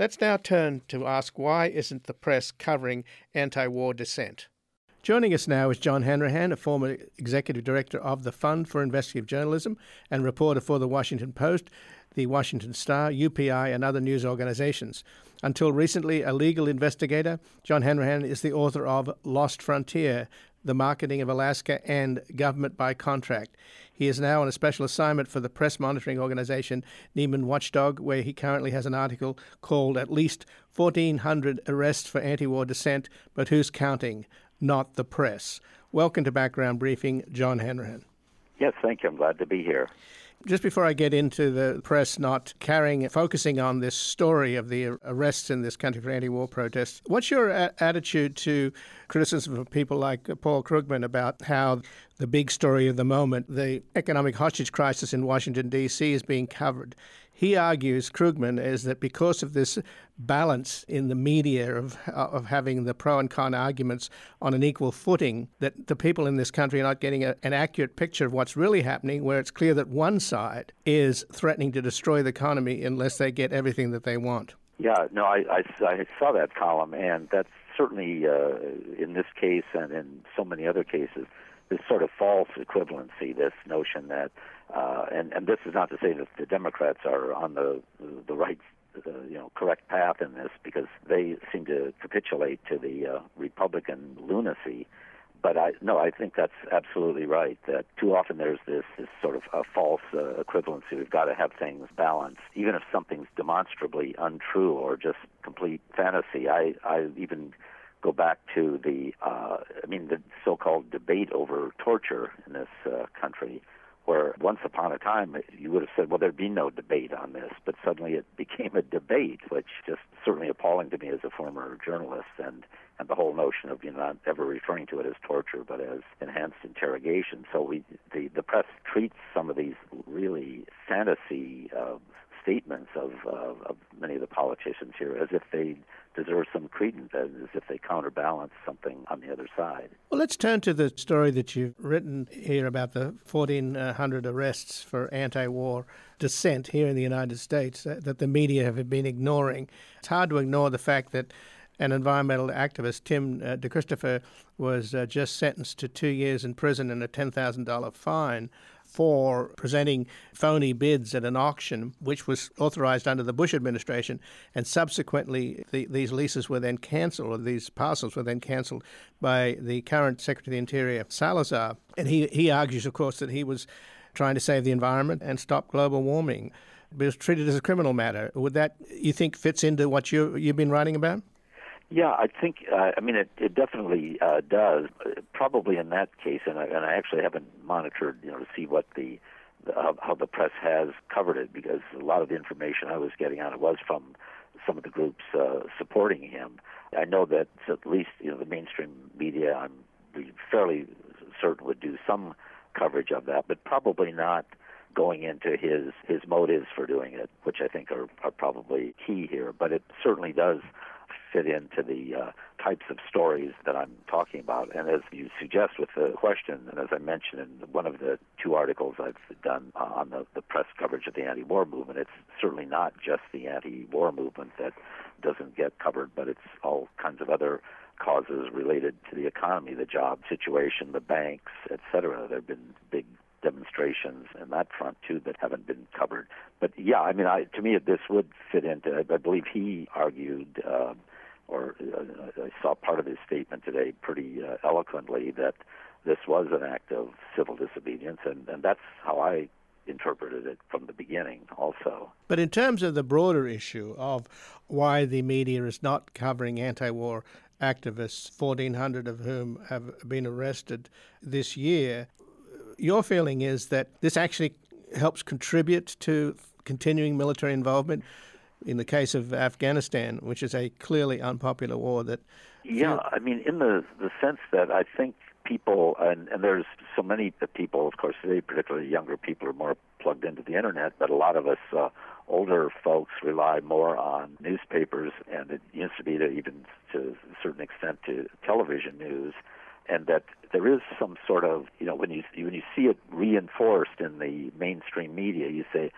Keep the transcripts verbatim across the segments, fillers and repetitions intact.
Let's now turn to ask why isn't the press covering anti-war dissent? Joining us now is John Hanrahan, a former executive director of the Fund for Investigative Journalism and reporter for The Washington Post, The Washington Star, U P I, and other news organizations. Until recently a legal investigator, John Hanrahan is the author of Lost Frontier, The Marketing of Alaska and Government by Contract. He is now on a special assignment for the press monitoring organization Nieman Watchdog, where he currently has an article called At Least fourteen hundred Arrests for Anti-War Dissent, But Who's Counting? Not the Press. Welcome to Background Briefing, John Hanrahan. Yes, thank you. I'm glad to be here. Just before I get into the press not carrying, focusing on this story of the arrests in this country for anti-war protests, what's your a- attitude to criticism of people like Paul Krugman about how the big story of the moment, the economic hostage crisis in Washington, D C, is being covered? He argues, Krugman, is that because of this balance in the media of of having the pro and con arguments on an equal footing, that the people in this country are not getting a, an accurate picture of what's really happening, where it's clear that one side is threatening to destroy the economy unless they get everything that they want. Yeah, no, I, I, I saw that column, and that's certainly uh, in this case and in so many other cases, this sort of false equivalency, this notion that, uh, and, and this is not to say that the Democrats are on the the right, uh, you know, correct path in this, because they seem to capitulate to the uh, Republican lunacy. But I no, I think that's absolutely right, that too often there's this, this sort of a false uh, equivalency. We've got to have things balanced. Even if something's demonstrably untrue or just complete fantasy, I, I even go back to the, uh, I mean, the so-called debate over torture in this uh, country, where once upon a time you would have said, well, there'd be no debate on this, but suddenly it became a debate, which just certainly appalling to me as a former journalist, and, and the whole notion of, you know, not ever referring to it as torture, but as enhanced interrogation. So we, the, the press treats some of these really fantasy uh, statements of, uh, of many of the politicians here as if they deserve some credence, as if they counterbalance something on the other side. Well, let's turn to the story that you've written here about the fourteen hundred arrests for anti-war dissent here in the United States uh, that the media have been ignoring. It's hard to ignore the fact that an environmental activist, Tim uh, DeChristopher, was uh, just sentenced to two years in prison and a ten thousand dollars fine for presenting phony bids at an auction, which was authorized under the Bush administration, and subsequently the, these leases were then canceled, or these parcels were then canceled by the current Secretary of the Interior, Salazar. And he, he argues, of course, that he was trying to save the environment and stop global warming. But it was treated as a criminal matter. Would that, you think, fits into what you, you've been writing about? Yeah, I think, uh, I mean, it, it definitely uh, does. Probably in that case, and I, and I actually haven't monitored, you know, to see what the, the uh, how the press has covered it, because a lot of the information I was getting on it was from some of the groups uh, supporting him. I know that at least, you know, the mainstream media, I'm fairly certain, would do some coverage of that, but probably not going into his, his motives for doing it, which I think are, are probably key here. But it certainly does fit into the uh, types of stories that I'm talking about. And as you suggest with the question, and as I mentioned in one of the two articles I've done uh, on the, the press coverage of the anti-war movement, it's certainly not just the anti-war movement that doesn't get covered, but it's all kinds of other causes related to the economy, the job situation, the banks, et cetera. There have been big demonstrations in that front, too, that haven't been covered. But, yeah, I mean, I, to me, this would fit into, I believe he argued, uh, or uh, I saw part of his statement today pretty uh, eloquently, that this was an act of civil disobedience, and, and that's how I interpreted it from the beginning also. But in terms of the broader issue of why the media is not covering anti-war activists, fourteen hundred of whom have been arrested this year, your feeling is that this actually helps contribute to continuing military involvement in the case of Afghanistan, which is a clearly unpopular war that... Yeah, I mean, in the, the sense that I think people, and, and there's so many people, of course, today, particularly younger people, are more plugged into the Internet, but a lot of us uh, older folks rely more on newspapers, and it used to be to even to a certain extent to television news, and that there is some sort of, you know, when you when you see it reinforced in the mainstream media, you say,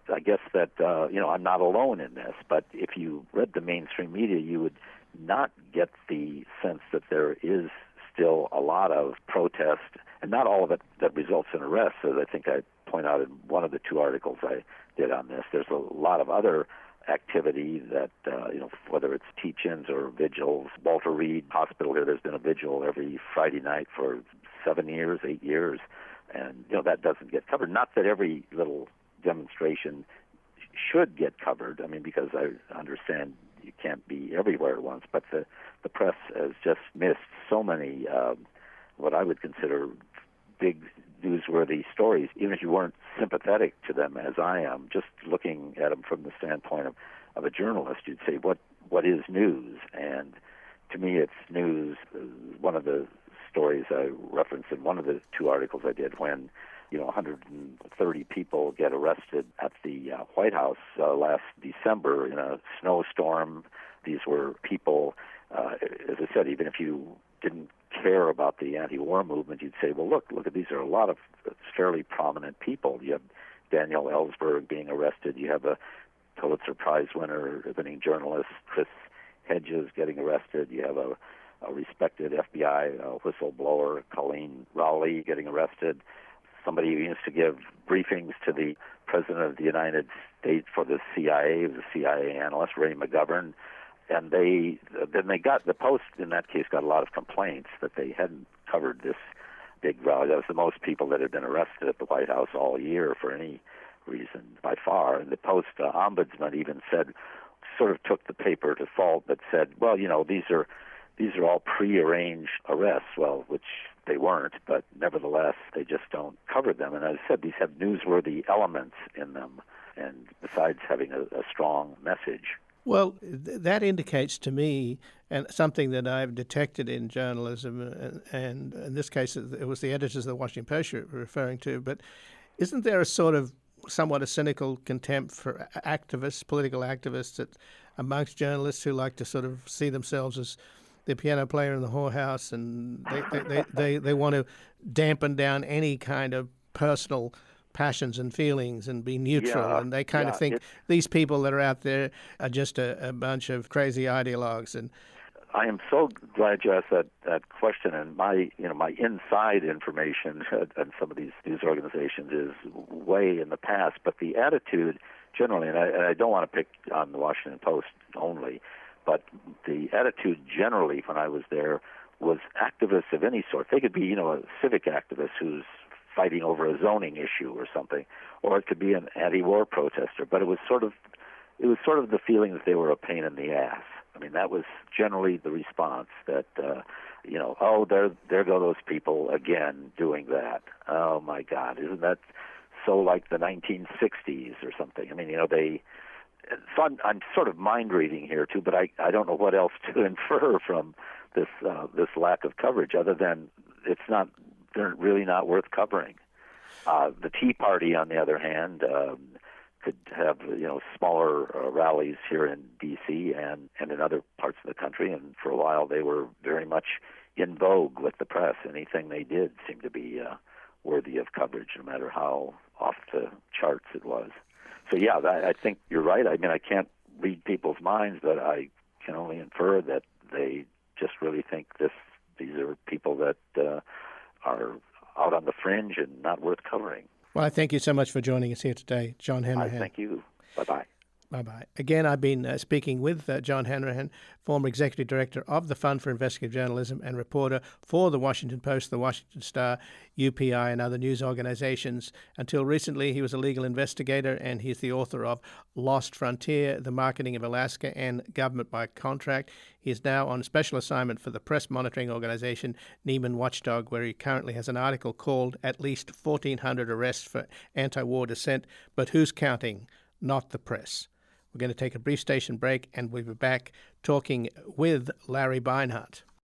I guess that, uh, you know, I'm not alone in this, but if you read the mainstream media, you would not get the sense that there is still a lot of protest, and not all of it that results in arrests, as I think I point out in one of the two articles I did on this. There's a lot of other activity that, uh, you know, whether it's teach-ins or vigils. Walter Reed Hospital here, there's been a vigil every Friday night for seven years, eight years, and, you know, that doesn't get covered. Not that every little demonstration should get covered, I mean, because I understand you can't be everywhere at once, but the, the press has just missed so many, uh, what I would consider big newsworthy stories, even if you weren't sympathetic to them as I am. Just looking at them from the standpoint of, of a journalist, you'd say, what what is news? And to me, it's news. One of the stories I referenced in one of the two articles I did, when you know one hundred thirty people get arrested at the uh, White House uh, last December in a snowstorm. These were people, uh, as I said, even if you didn't care about the anti-war movement, you'd say, well, look, look at these are a lot of fairly prominent people. You have Daniel Ellsberg being arrested. You have a Pulitzer Prize winner, winning journalist Chris Hedges getting arrested. You have a, a respected F B I uh, whistleblower, Colleen Rowley, getting arrested. Somebody who used to give briefings to the President of the United States for the C I A, the C I A analyst, Ray McGovern. And they then they got, the Post in that case got a lot of complaints that they hadn't covered this big rally. That was the most people that had been arrested at the White House all year for any reason by far. And the Post uh, ombudsman even said, sort of took the paper to fault, but said, well, you know, these are these are all prearranged arrests. Well, which they weren't, but nevertheless, they just don't cover them. And as I said, these have newsworthy elements in them, and besides having a, a strong message. Well, th- that indicates to me, and something that I've detected in journalism, and, and in this case it was the editors of the Washington Post you're referring to, but isn't there a sort of somewhat a cynical contempt for activists, political activists, that amongst journalists who like to sort of see themselves as the piano player in the whorehouse, and they, they, they, they, they want to dampen down any kind of personal passions and feelings and be neutral, yeah, and they kind yeah, of think these people that are out there are just a, a bunch of crazy ideologues. And I am so glad you asked that, that question. And my, you know, my inside information on some of these news organizations is way in the past. But the attitude generally, and I, and I don't want to pick on the Washington Post only, but the attitude generally when I was there was activists of any sort. They could be, you know, a civic activist who's fighting over a zoning issue or something, or it could be an anti-war protester. But it was sort of, it was sort of the feeling that they were a pain in the ass. I mean, that was generally the response. That uh, you know, oh, there, there go those people again doing that. Oh my God, isn't that so like the nineteen sixties or something? I mean, you know, they. So I'm, I'm sort of mind reading here too, but I, I don't know what else to infer from this uh, this lack of coverage other than it's not. They're really not worth covering. Uh, the Tea Party, on the other hand, um, could have you know smaller uh, rallies here in D C and, and in other parts of the country, and for a while they were very much in vogue with the press. Anything they did seemed to be uh, worthy of coverage, no matter how off the charts it was. So yeah, I, I think you're right. I mean, I can't read people's minds, but I can only infer that they just really think this. These are people that. Uh, are out on the fringe and not worth covering. Well, I thank you so much for joining us here today, John Hanrahan. I thank you. Bye-bye. Bye-bye. Again, I've been uh, speaking with uh, John Hanrahan, former Executive Director of the Fund for Investigative Journalism and reporter for the Washington Post, the Washington Star, U P I, and other news organizations. Until recently, he was a legal investigator, and he's the author of Lost Frontier, The Marketing of Alaska, and Government by Contract. He is now on special assignment for the press monitoring organization Neiman Watchdog, where he currently has an article called At Least fourteen hundred Arrests for Anti-War Dissent, but Who's Counting? Not the Press. We're going to take a brief station break, and we'll be back talking with Larry Beinhart.